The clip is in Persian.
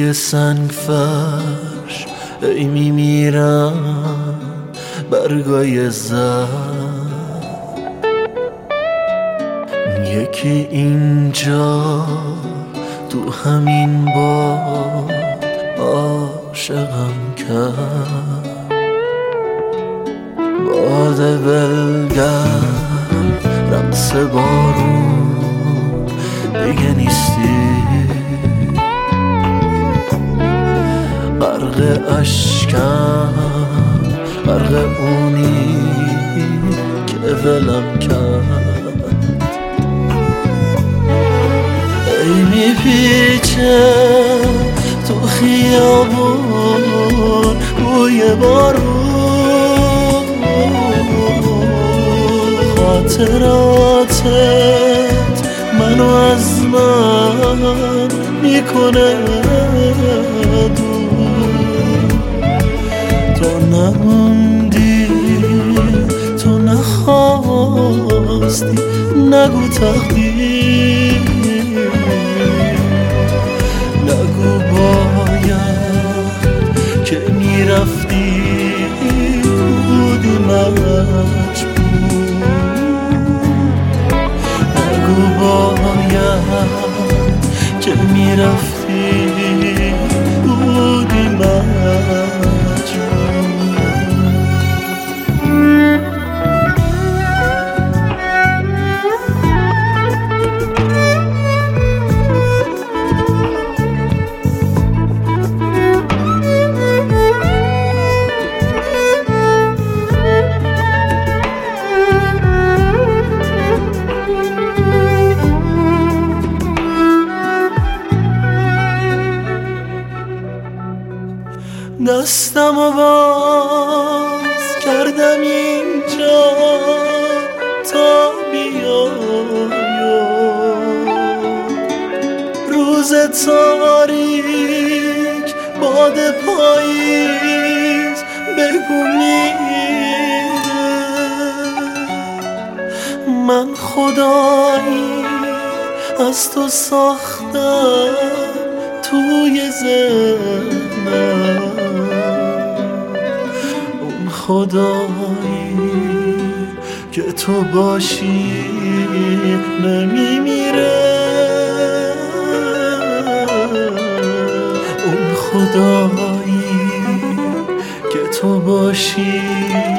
روی سنگ فرش ای میمیرم برگای زد، یکی اینجا تو همین باد عاشقم کرد. باد بلگرم رقص بارون دیگه نیستی، غرق اشکم غرق اونی که ولم کرد. ای میپیچه تو خیابون بوی بارون، خاطراتت منو از من میکنه دور. تو نموندی، تو نخواستی، نگو تقدیر، نگو باید که میرفتی بودی مجبور، نگو باید که میرفتی بودی مجبور. دستم و باز کردم اینجا تا بیایم، روز تاریک باد پاییز بگو میره. من خدایی از تو ساختم توی ذهنم، خدایی که تو باشی نمیمیره، اون خدایی که تو باشی